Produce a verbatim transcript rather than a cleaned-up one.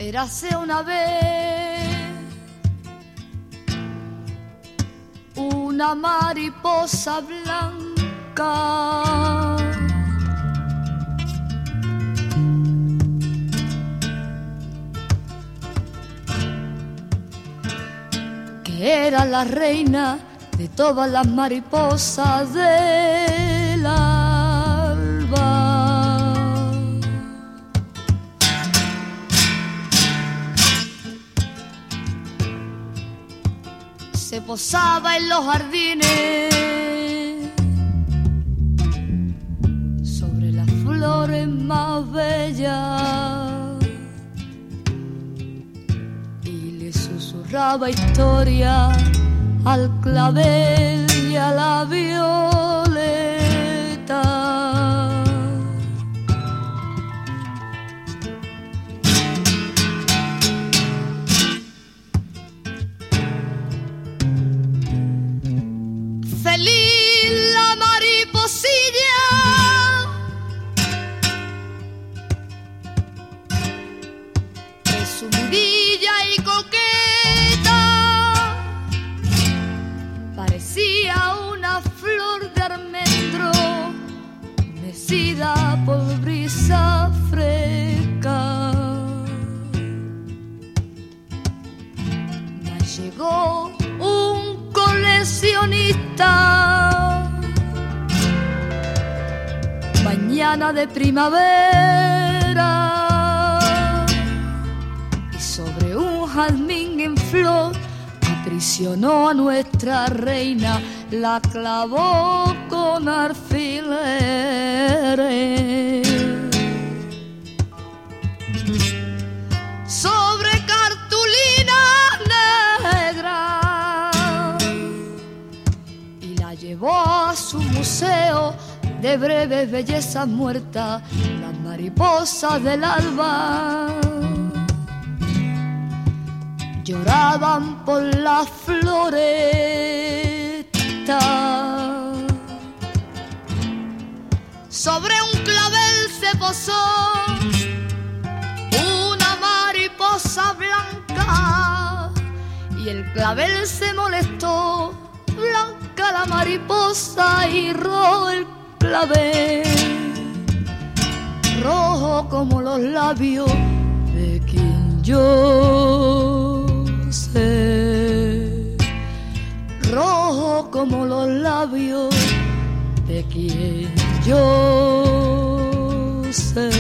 Érase una vez una mariposa blanca que era la reina de todas las mariposas del alba. Se posaba en los jardines sobre las flores más bellas y le susurraba historia al clavel y a la violeta. Feliz la mariposilla, presumidilla y coqueta, parecía una flor de almendro mecida por brisa fresca. Mas llegó un coleccionista mañana de primavera y sobre un jazmín en flor aprisionó a nuestra reina, la clavó con alfileres. Sobre cartulinas negras y la llevó a su museo de breves bellezas muertas, las mariposas del alba lloraban por la floresta. Sobre un clavel se posó una mariposa blanca y el clavel se molestó. Blanca la mariposa y rojo el clavel, rojo como los labios de quien yo sé, rojo como los labios de quien yo sé.